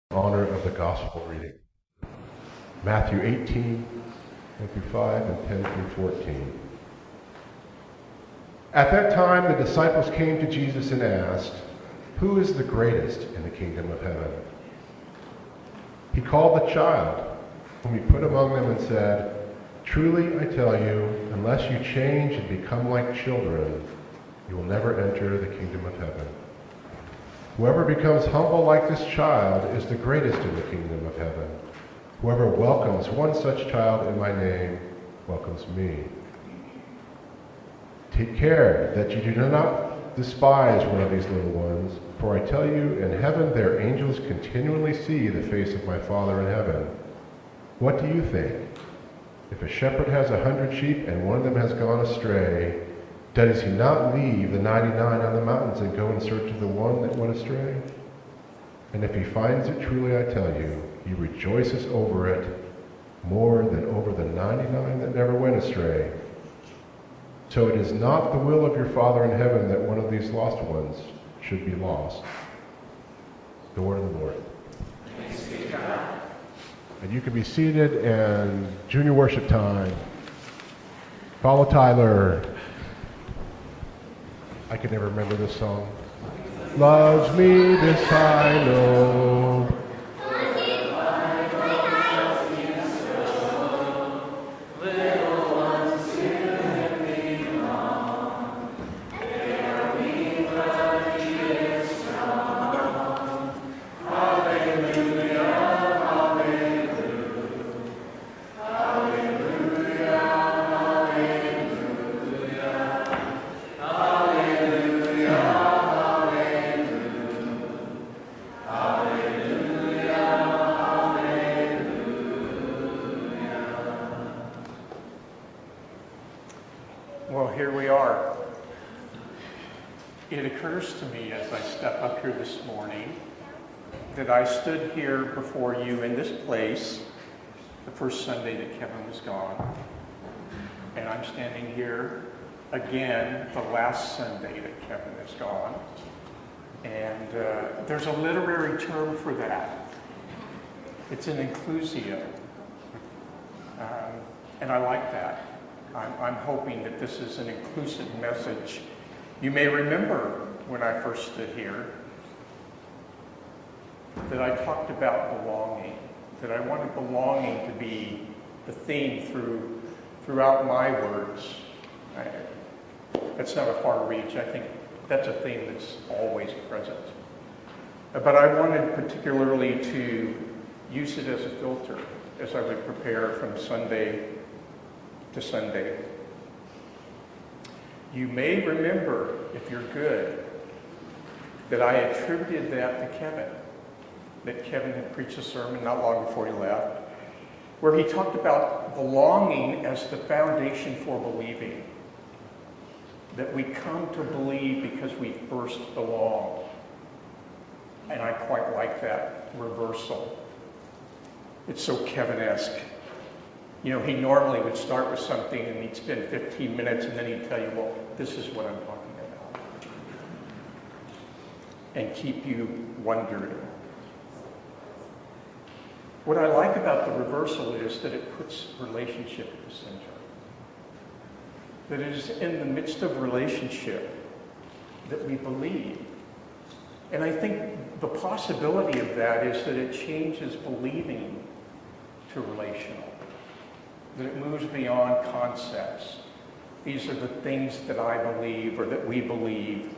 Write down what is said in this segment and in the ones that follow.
Honor of the gospel reading. Matthew 18, 1 through 5 and 10 through 14. At that time the disciples came to Jesus and asked, "Who is the greatest in the kingdom of heaven?" He called the child, whom he put among them and said, "Truly I tell you, unless you change and become like children, you will never enter the kingdom of heaven. Whoever becomes humble like this child is the greatest in the kingdom of heaven. Whoever welcomes one such child in my name welcomes me. Take care that you do not despise one of these little ones, for I tell you, in heaven their angels continually see the face of my Father in heaven. What do you think? If a shepherd has 100 sheep and one of them has gone astray, does he not leave the 99 on the mountains and go in search of the one that went astray? And if he finds it, truly I tell you, he rejoices over it more than over the 99 that never went astray. So it is not the will of your Father in heaven that one of these lost ones should be lost." The word of the Lord. Thanks be to God. And you can be seated, and junior worship time. Follow Tyler. I can never remember this song. Loves me, this I know. Well, here we are. It occurs to me as I step up here this morning that I stood here before you in this place the first Sunday that Kevin was gone. And I'm standing here again the last Sunday that Kevin is gone. And there's a literary term for that. It's an inclusio. And I like that. I'm hoping that this is an inclusive message. You may remember when I first stood here that I talked about belonging, that I wanted belonging to be the theme throughout my words. That's not a far reach. I think that's a theme that's always present. But I wanted particularly to use it as a filter as I would prepare from Sunday to Sunday. You may remember, if you're good, that I attributed that to Kevin, that Kevin had preached a sermon not long before he left, where he talked about belonging as the foundation for believing, that we come to believe because we first belong. And I quite like that reversal. It's so Kevin-esque. You know, he normally would start with something and he'd spend 15 minutes and then he'd tell you, well, this is what I'm talking about. And keep you wondering. What I like about the reversal is that it puts relationship at the center. That it is in the midst of relationship that we believe. And I think the possibility of that is that it changes believing to relational. That it moves beyond concepts. These are the things that I believe or that we believe,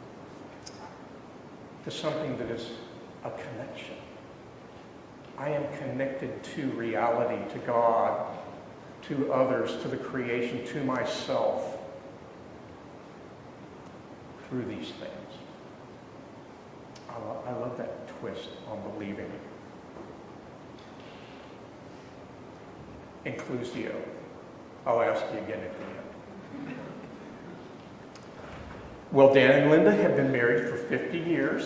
to something that is a connection. I am connected to reality, to God, to others, to the creation, to myself through these things. I love that twist on believing. Inclusio. I'll ask you again at the end. Well, Dan and Linda have been married for 50 years.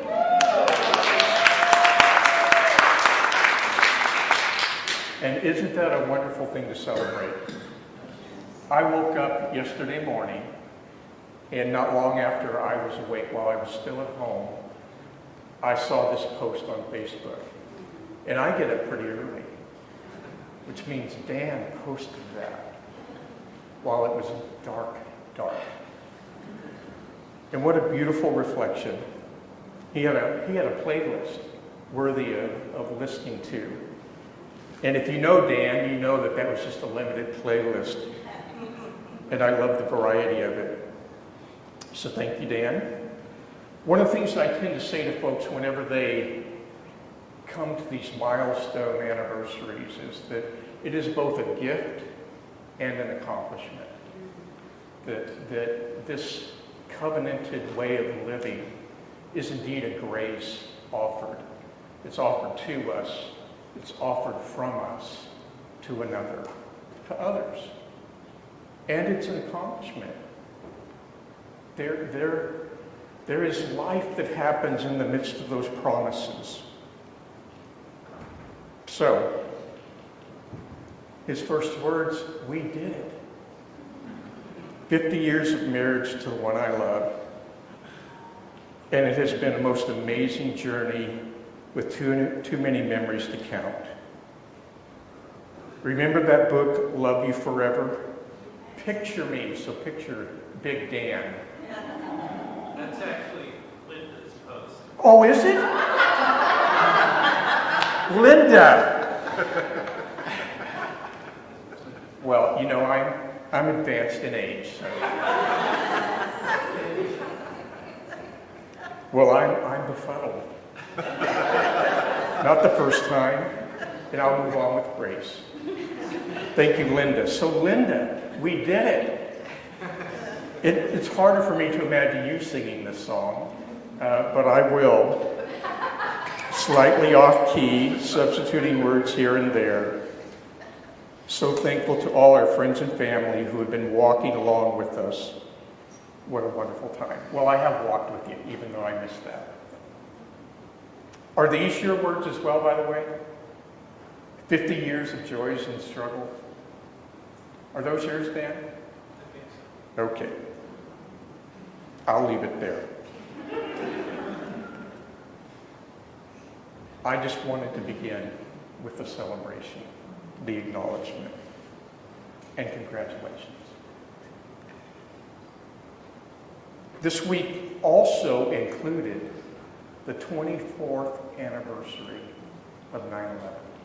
And isn't that a wonderful thing to celebrate? I woke up yesterday morning, and not long after I was awake, while I was still at home, I saw this post on Facebook. And I get up pretty early, which means Dan posted that while it was dark. And what a beautiful reflection. He had a playlist worthy of listening to. And if you know Dan, you know that was just a limited playlist. And I love the variety of it. So thank you, Dan. One of the things that I tend to say to folks whenever they come to these milestone anniversaries is that it is both a gift and an accomplishment. That this covenanted way of living is indeed a grace offered. It's offered to us. It's offered from us to another, to others. And it's an accomplishment. There is life that happens in the midst of those promises. So, his first words, we did it. 50 years of marriage to the one I love. And it has been a most amazing journey with too many memories to count. Remember that book, Love You Forever? Picture me, so picture Big Dan. That's actually Linda's post. Oh, is it? Linda! Well, you know, I'm advanced in age, so. Well, I'm befuddled. Not the first time, and I'll move on with grace. Thank you, Linda. So, Linda, we did it. It's harder for me to imagine you singing this song, but I will. Slightly off key, substituting words here and there. So thankful to all our friends and family who have been walking along with us. What a wonderful time. Well, I have walked with you, even though I missed that. Are these your words as well, by the way? 50 years of joys and struggles. Are those yours, Dan? I think so. Okay. I'll leave it there. I just wanted to begin with the celebration, the acknowledgement, and congratulations. This week also included the 24th anniversary of 9/11.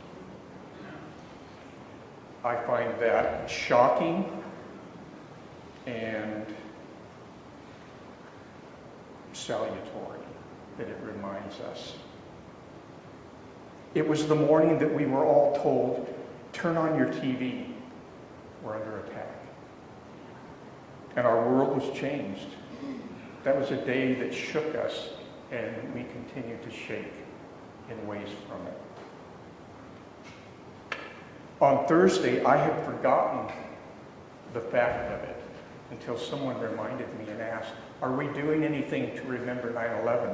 I find that shocking and salutary that it reminds us. It was the morning that we were all told, turn on your TV, we're under attack. And our world was changed. That was a day that shook us, and we continue to shake in ways from it. On Thursday, I had forgotten the fact of it until someone reminded me and asked, are we doing anything to remember 9/11?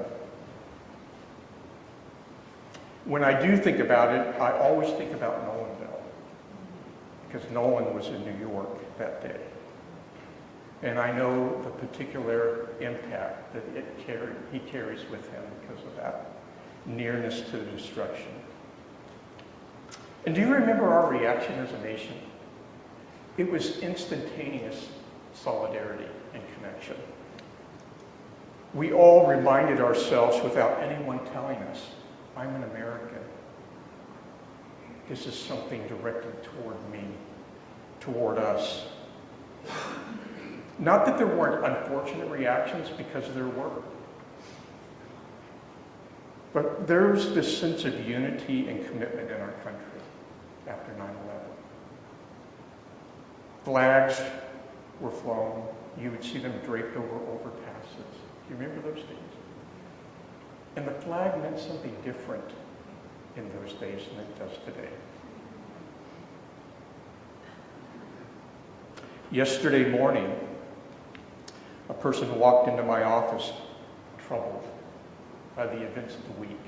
When I do think about it, I always think about Nolanville, because Nolan was in New York that day. And I know the particular impact that he carries with him because of that nearness to destruction. And do you remember our reaction as a nation? It was instantaneous solidarity and connection. We all reminded ourselves without anyone telling us, I'm an American. This is something directed toward me, toward us. Not that there weren't unfortunate reactions, because there were. But there's this sense of unity and commitment in our country after 9/11. Flags were flown. You would see them draped over overpasses. Do you remember those days? And the flag meant something different in those days than it does today. Yesterday morning, a person walked into my office troubled by the events of the week.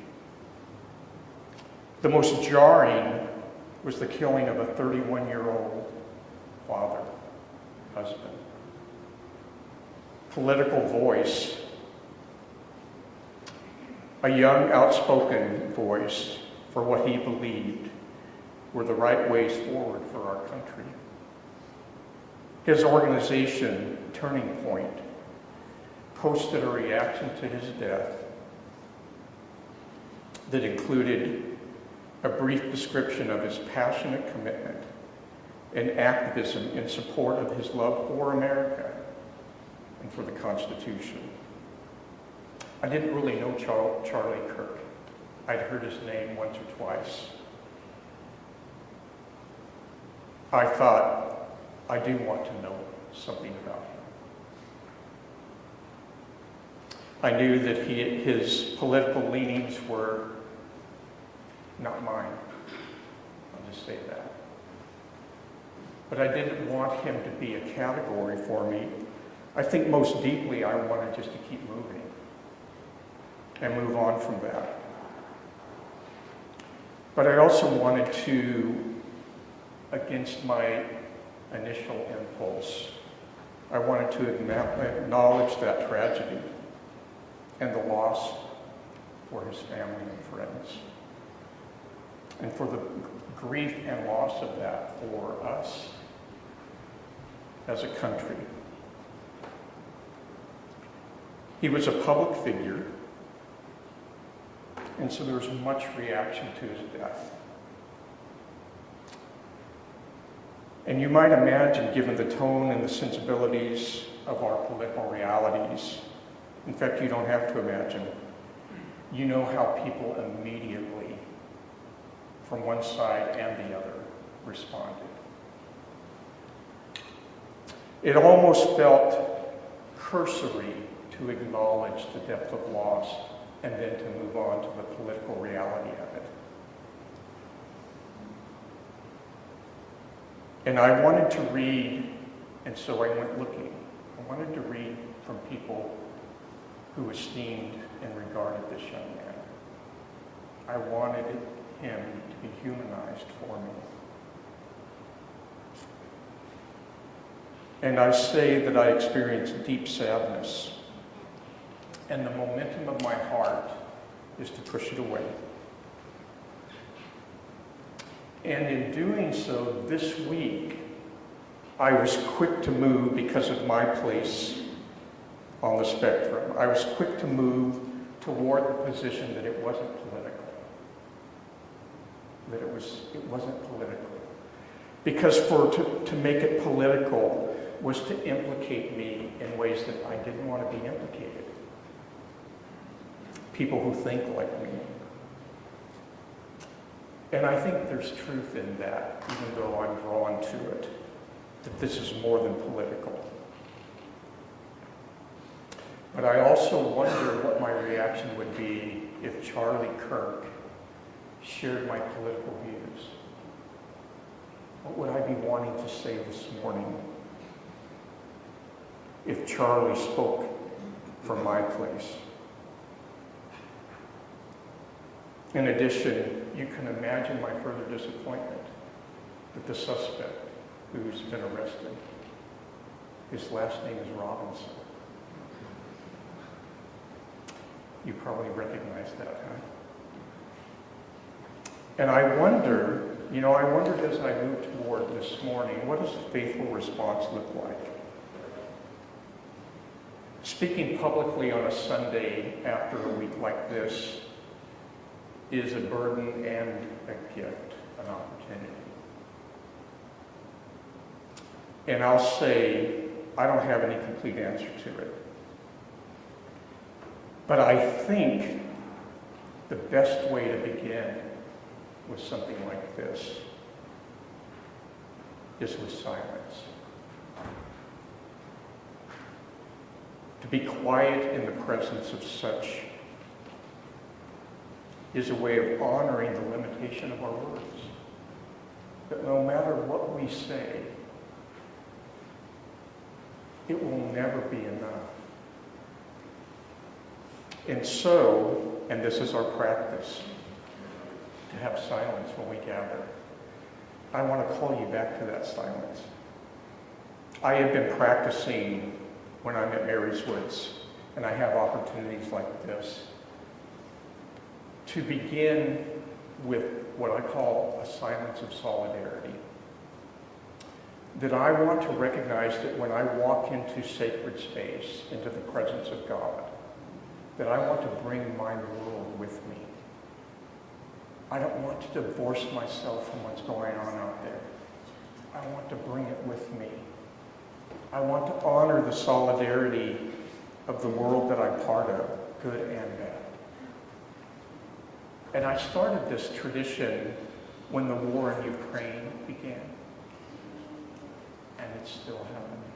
The most jarring was the killing of a 31-year-old father, husband. Political voice. a young, outspoken voice for what he believed were the right ways forward for our country. His organization, Turning Point, posted a reaction to his death that included a brief description of his passionate commitment and activism in support of his love for America and for the Constitution. I didn't really know Charlie Kirk. I'd heard his name once or twice. I thought, I do want to know something about him. I knew that his political leanings were not mine. I'll just say that. But I didn't want him to be a category for me. I think most deeply I wanted just to keep moving and move on from that. But I also wanted to, against my initial impulse, I wanted to acknowledge that tragedy and the loss for his family and friends, and for the grief and loss of that for us as a country. He was a public figure, and so there was much reaction to his death. And you might imagine, given the tone and the sensibilities of our political realities, in fact, you don't have to imagine, you know how people immediately, from one side and the other, responded. It almost felt cursory to acknowledge the depth of loss and then to move on to the political reality of it. And I wanted to read, and so I went looking. I wanted to read from people who esteemed and regarded this young man. I wanted him to be humanized for me. And I say that I experienced deep sadness, and the momentum of my heart is to push it away. And in doing so, this week, I was quick to move because of my place on the spectrum. I was quick to move toward the position that it wasn't political. That it wasn't political. Because to make it political was to implicate me in ways that I didn't want to be implicated. People who think like me. And I think there's truth in that, even though I'm drawn to it, that this is more than political. But I also wonder what my reaction would be if Charlie Kirk shared my political views. What would I be wanting to say this morning if Charlie spoke from my place? In addition, you can imagine my further disappointment that the suspect who's been arrested, his last name is Robinson. You probably recognize that, huh? And I wondered as I moved toward this morning, what does a faithful response look like? Speaking publicly on a Sunday after a week like this is a burden and a gift, an opportunity. And I'll say, I don't have any complete answer to it. But I think the best way to begin with something like this is with silence. To be quiet in the presence of such is a way of honoring the limitation of our words. That no matter what we say, it will never be enough. And so, and this is our practice, to have silence when we gather, I want to call you back to that silence. I have been practicing when I'm at Mary's Woods, and I have opportunities like this, to begin with what I call a silence of solidarity. That I want to recognize that when I walk into sacred space, into the presence of God, that I want to bring my world with me. I don't want to divorce myself from what's going on out there. I want to bring it with me. I want to honor the solidarity of the world that I'm part of, good and bad. And I started this tradition when the war in Ukraine began. And it's still happening.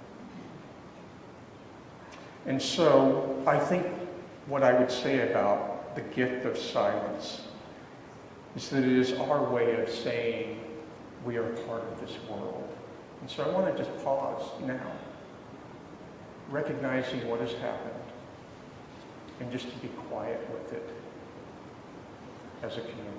And so I think what I would say about the gift of silence is that it is our way of saying we are part of this world. And so I want to just pause now, recognizing what has happened, and just to be quiet with it as a community.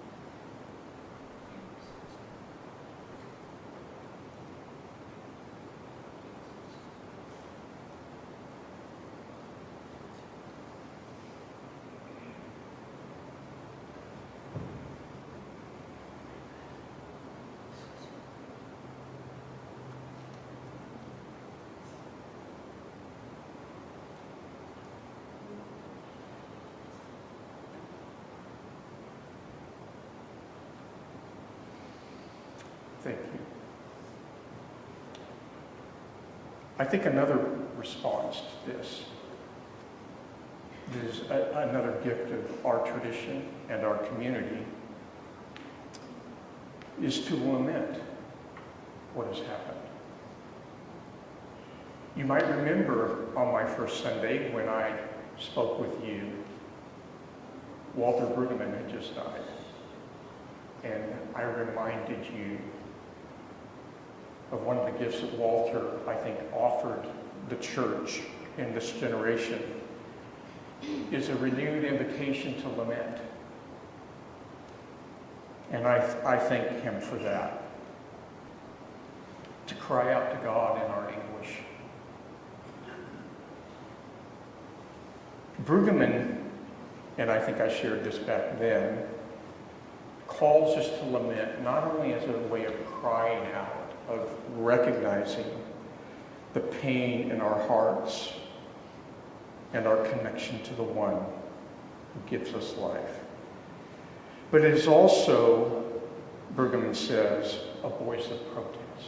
Thank you. I think another response to this is another gift of our tradition and our community is to lament what has happened. You might remember on my first Sunday when I spoke with you, Walter Brueggemann had just died. And I reminded you of one of the gifts that Walter, I think, offered the church in this generation is a renewed invitation to lament. And I thank him for that. To cry out to God in our anguish. Brueggemann, and I think I shared this back then, calls us to lament not only as a way of crying out, of recognizing the pain in our hearts and our connection to the one who gives us life. But it is also, Brueggemann says, a voice of protest.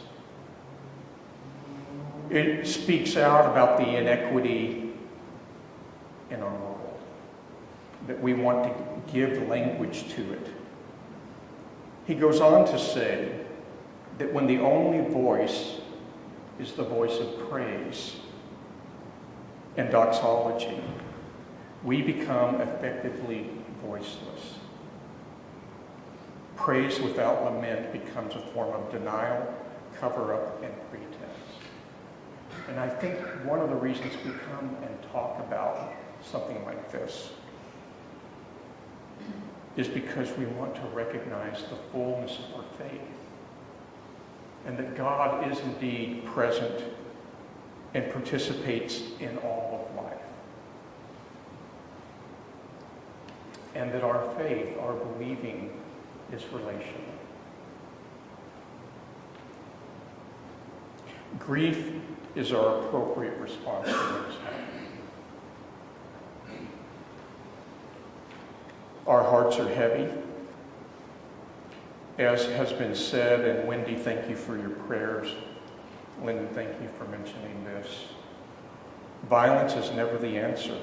It speaks out about the inequity in our world, that we want to give language to it. He goes on to say that when the only voice is the voice of praise and doxology, we become effectively voiceless. Praise without lament becomes a form of denial, cover-up, and pretense. And I think one of the reasons we come and talk about something like this is because we want to recognize the fullness of our faith. And that God is indeed present and participates in all of life. And that our faith, our believing, is relational. Grief is our appropriate response to what is happening. Our hearts are heavy. As has been said, and Wendy, thank you for your prayers. Lyndon, thank you for mentioning this. Violence is never the answer.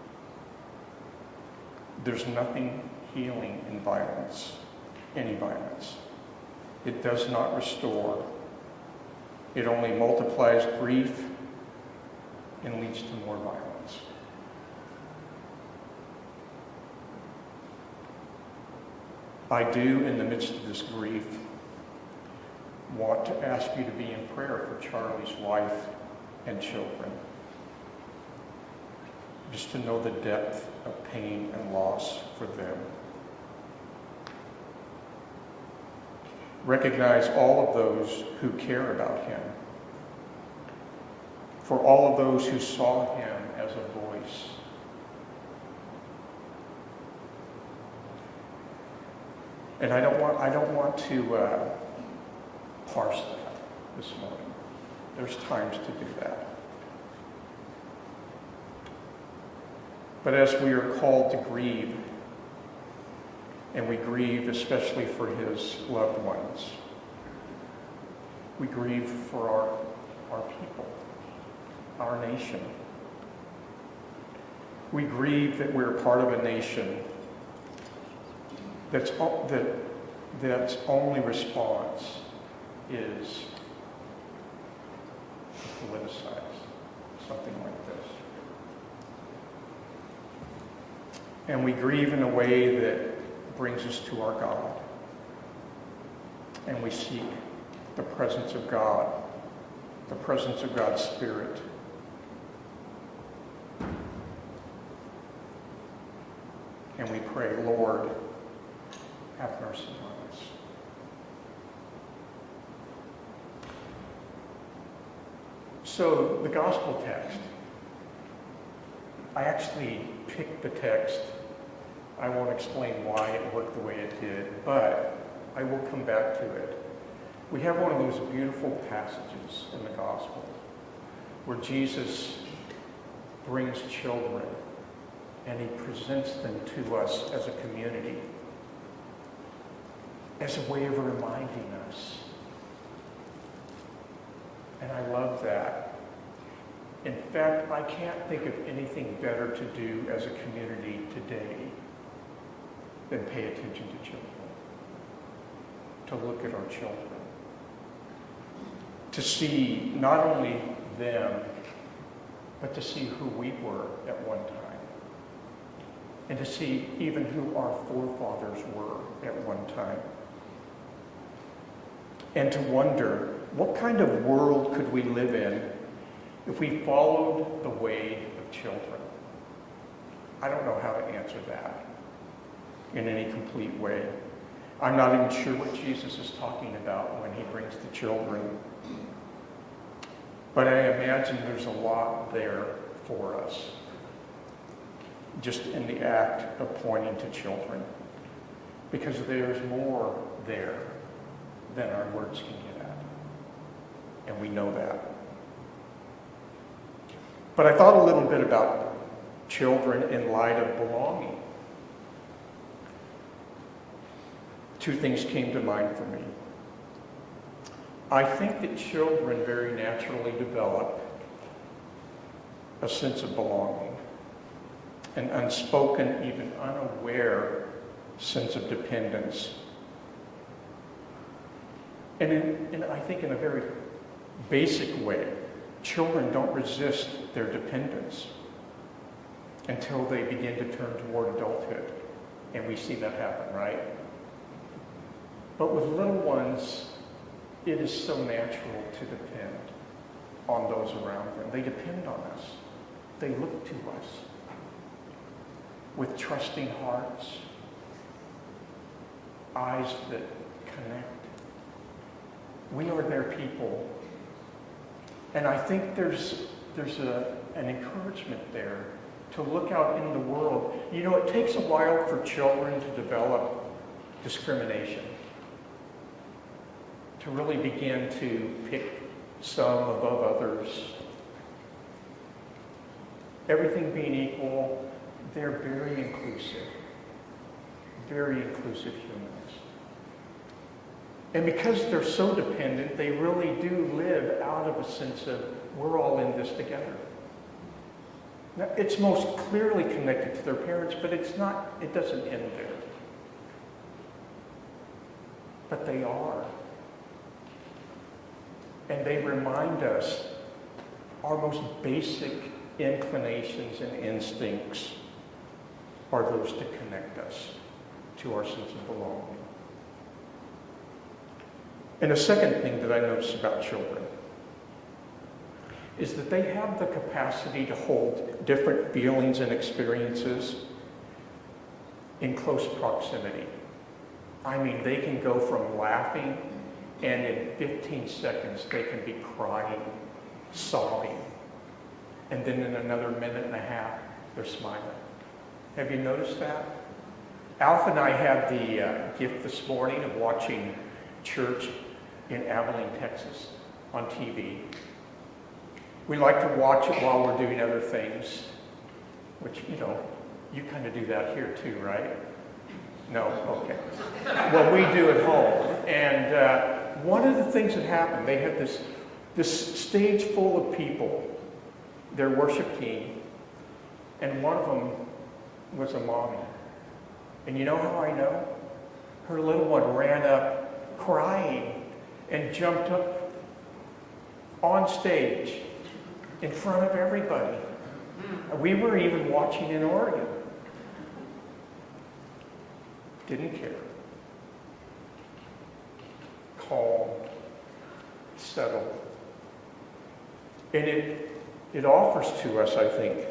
There's nothing healing in violence, any violence. It does not restore. It only multiplies grief and leads to more violence. I do, in the midst of this grief, want to ask you to be in prayer for Charlie's wife and children. Just to know the depth of pain and loss for them. Recognize all of those who care about him. For all of those who saw him as a voice. And I don't want to parse that this morning. There's times to do that. But as we are called to grieve, and we grieve especially for his loved ones, we grieve for our people, our nation. We grieve that we're part of a nation that's only response is to politicize something like this. And we grieve in a way that brings us to our God. And we seek the presence of God, the presence of God's Spirit. And we pray, Lord, have mercy on us. So the gospel text, I actually picked the text. I won't explain why it worked the way it did, but I will come back to it. We have one of those beautiful passages in the gospel where Jesus brings children and he presents them to us as a community as a way of reminding us. And I love that. In fact, I can't think of anything better to do as a community today than pay attention to children, to look at our children, to see not only them, but to see who we were at one time, and to see even who our forefathers were at one time, and to wonder, what kind of world could we live in if we followed the way of children? I don't know how to answer that in any complete way. I'm not even sure what Jesus is talking about when he brings the children. But I imagine there's a lot there for us, just in the act of pointing to children, because there's more there than our words can get at. And we know that. But I thought a little bit about children in light of belonging. Two things came to mind for me. I think that children very naturally develop a sense of belonging, an unspoken, even unaware sense of dependence. And I think in a very basic way, children don't resist their dependence until they begin to turn toward adulthood. And we see that happen, right? But with little ones, it is so natural to depend on those around them. They depend on us. They look to us with trusting hearts, eyes that connect. We are their people. And I think there's an encouragement there to look out in the world. You know, it takes a while for children to develop discrimination, to really begin to pick some above others. Everything being equal, they're very inclusive humans. And because they're so dependent, they really do live out of a sense of, we're all in this together. Now, it's most clearly connected to their parents, but it doesn't end there. But they are. And they remind us our most basic inclinations and instincts are those to connect us to our sense of belonging. And a second thing that I notice about children is that they have the capacity to hold different feelings and experiences in close proximity. I mean, they can go from laughing and in 15 seconds they can be crying, sobbing. And then in another minute and a half, they're smiling. Have you noticed that? Alpha and I had the gift this morning of watching church in Abilene, Texas on TV. We like to watch it while we're doing other things, which, you kind of do that here too, right? No? Okay. Well, we do at home. And one of the things that happened, they had this stage full of people, their worship team, and one of them was a mommy. And you know how I know? Her little one ran up crying and jumped up on stage in front of everybody. We were even watching in Oregon. Didn't care. Calm, settled. And it offers to us, I think,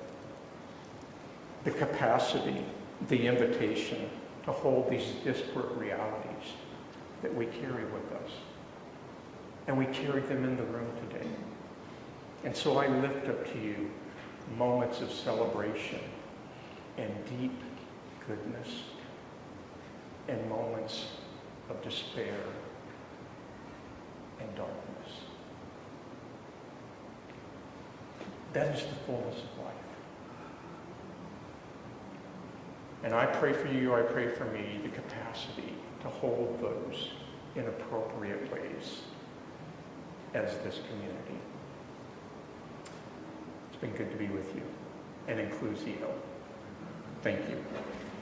the capacity, the invitation to hold these disparate realities that we carry with us. And we carry them in the room today. And so I lift up to you moments of celebration and deep goodness and moments of despair and darkness. That is the fullness of life. And I pray for you, I pray for me, the capacity to hold those in appropriate ways as this community. It's been good to be with you, and inclusio. Thank you.